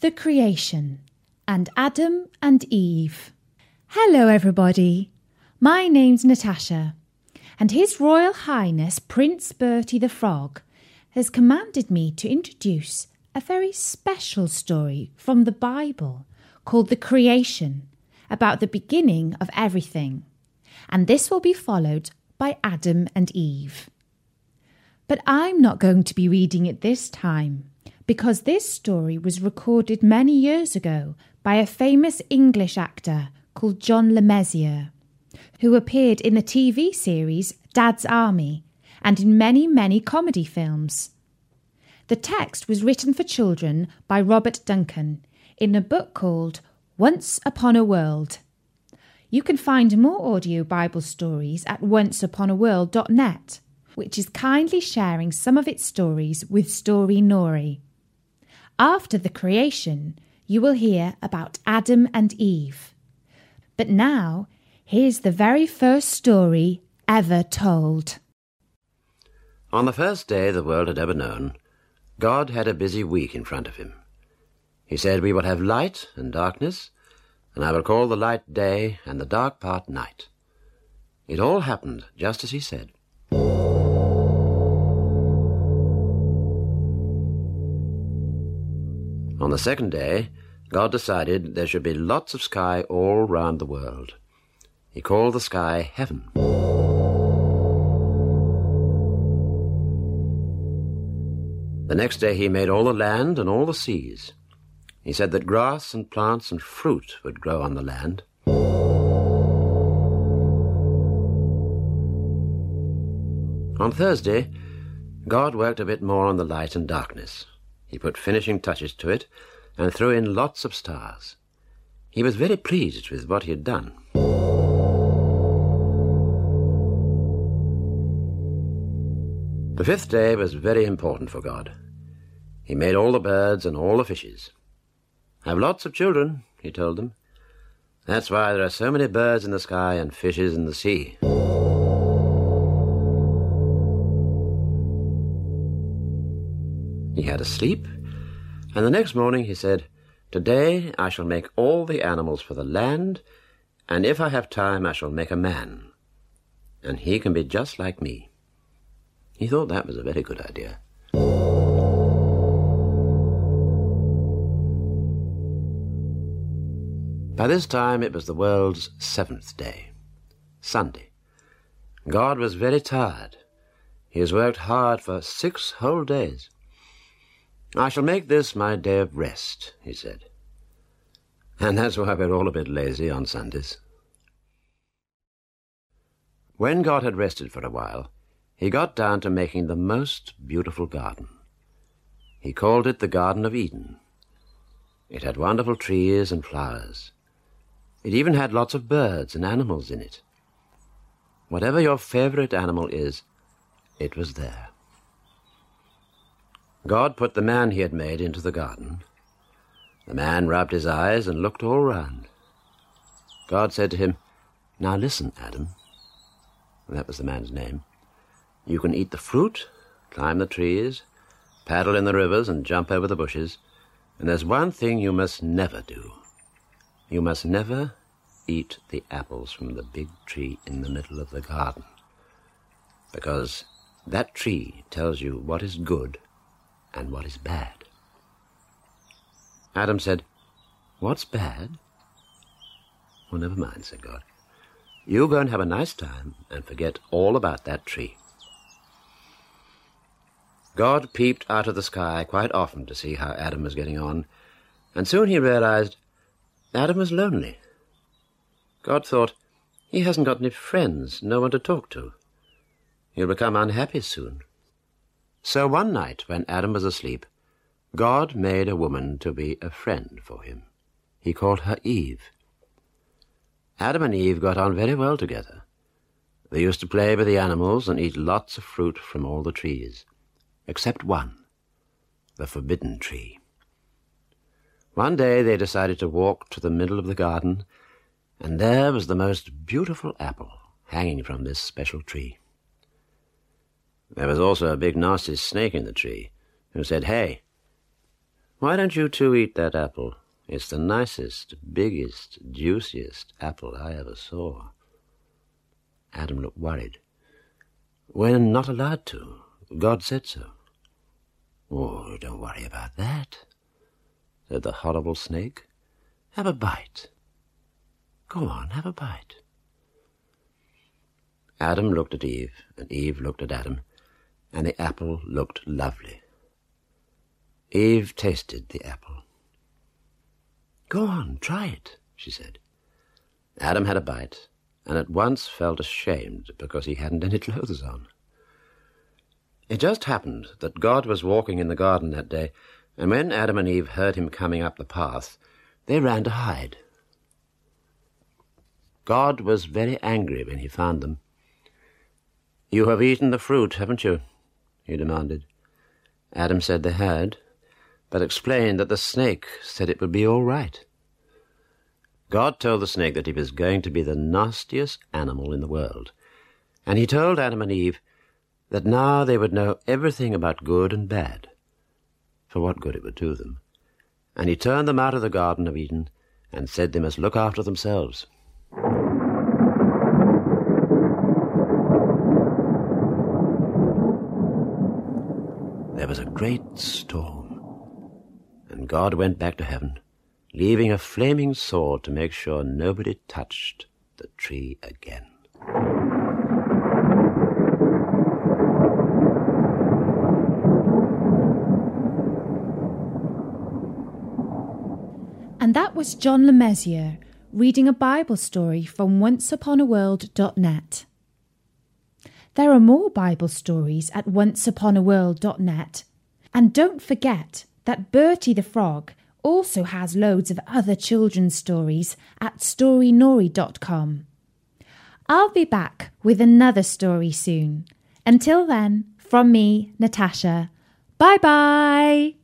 the creation, and Adam and Eve. Hello everybody, my name's Natasha, and His Royal Highness Prince Bertie the Frog has commanded me to introduce a very special story from the Bible called The Creation, about the beginning of everything, and this will be followed by Adam and Eve. But I'm not going to be reading it this time, because this story was recorded many years ago by a famous English actor called John Le Mesurier, who appeared in the TV series Dad's Army and in many comedy films. The text was written for children by Robert Duncan in a book called Once Upon a World. You can find more audio Bible stories at onceuponaworld.net, which is kindly sharing some of its stories with Story Nori. After the creation, you will hear about Adam and Eve. But now, here's the very first story ever told. On the first day the world had ever known, God had a busy week in front of him. He said, "We will have light and darkness, and I will call the light day and the dark part night." It all happened just as he said. On the second day, God decided there should be lots of sky all round the world. He called the sky heaven. The next day he made all the land and all the seas. He said that grass and plants and fruit would grow on the land. On Thursday, God worked a bit more on the light and darkness. He put finishing touches to it and threw in lots of stars. He was very pleased with what he had done. The fifth day was very important for God. He made all the birds and all the fishes. "Have lots of children," he told them. "That's why there are so many birds in the sky and fishes in the sea." He had a sleep, and the next morning he said, "Today I shall make all the animals for the land, and if I have time I shall make a man, and he can be just like me." He thought that was a very good idea. By this time it was the world's seventh day, Sunday. God was very tired. He has worked hard for 6 whole days. "I shall make this my day of rest," he said. And that's why we're all a bit lazy on Sundays. When God had rested for a while, he got down to making the most beautiful garden. He called it the Garden of Eden. It had wonderful trees and flowers. It even had lots of birds and animals in it. Whatever your favorite animal is, it was there. God put the man he had made into the garden. The man rubbed his eyes and looked all round. God said to him, "Now listen, Adam." That was the man's name. "You can eat the fruit, climb the trees, paddle in the rivers and jump over the bushes, and there's one thing you must never do. You must never eat the apples from the big tree in the middle of the garden, because that tree tells you what is good and what is bad." Adam said, "What's bad?" "Well, never mind," said God. "You go and have a nice time and forget all about that tree." God peeped out of the sky quite often to see how Adam was getting on, and soon he realized Adam was lonely. God thought, he hasn't got any friends, no one to talk to. He'll become unhappy soon. So one night, when Adam was asleep, God made a woman to be a friend for him. He called her Eve. Adam and Eve got on very well together. They used to play with the animals and eat lots of fruit from all the trees, except one, the forbidden tree. One day they decided to walk to the middle of the garden, and there was the most beautiful apple hanging from this special tree. There was also a big nasty snake in the tree, who said, "Hey, Why don't you two eat that apple? It's the nicest, biggest, juiciest apple I ever saw. Adam looked worried. We're not allowed to. God said so. Oh, don't worry about that, said the horrible snake. Have a bite. Go on, have a bite. Adam looked at Eve, and Eve looked at Adam, and the apple looked lovely. Eve tasted the apple. Go on, try it, she said. Adam had a bite, and at once felt ashamed because he hadn't any clothes on. It just happened that God was walking in the garden that day, and when Adam and Eve heard him coming up the path, they ran to hide. God was very angry when he found them. You have eaten the fruit, haven't you? He demanded. Adam said they had, but explained that the snake said it would be all right. God told the snake that he was going to be the nastiest animal in the world, and he told Adam and Eve that now they would know everything about good and bad, for what good it would do them, and he turned them out of the Garden of Eden and said they must look after themselves. There was a great storm, and God went back to heaven, leaving a flaming sword to make sure nobody touched the tree again. And that was John Lemessier reading a Bible story from onceuponaworld.net. There are more Bible stories at onceuponaworld.net. And don't forget that Bertie the Frog also has loads of other children's stories at storynori.com. I'll be back with another story soon. Until then, from me, Natasha, bye-bye!